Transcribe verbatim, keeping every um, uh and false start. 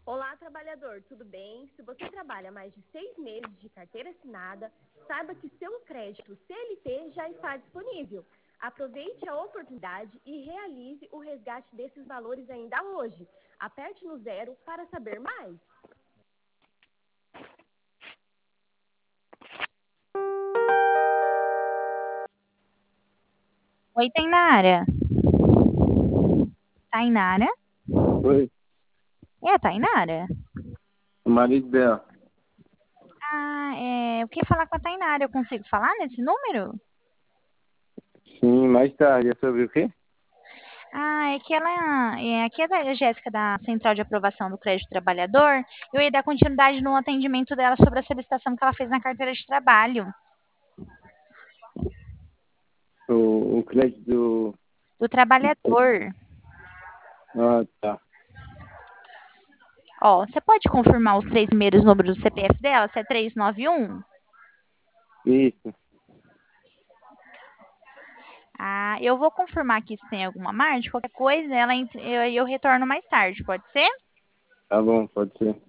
Olá, trabalhador, tudo bem? Se você trabalha mais de seis meses de carteira assinada, saiba que seu crédito C L T já está disponível. Aproveite a oportunidade e realize o resgate desses valores ainda hoje. Aperte no zero para saber mais. Oi, Tainara. Tainara? Oi, É a Tainara? o marido dela. Ah, é, eu queria falar com a Tainara. Eu consigo falar nesse número? Sim, mais tarde. É sobre o quê? Ah, é que ela. É, aqui é da Jéssica, da Central de Aprovação do Crédito Trabalhador. Eu ia dar continuidade no atendimento dela sobre a solicitação que ela fez na carteira de trabalho. O, o crédito do... Do trabalhador. Ah, tá. Ó, você pode confirmar os três primeiros números do C P F dela? Se é três nove um? Isso. Ah, eu vou confirmar aqui se tem alguma margem. Qualquer coisa, ela, ent- eu, eu retorno mais tarde, pode ser? Tá bom, pode ser.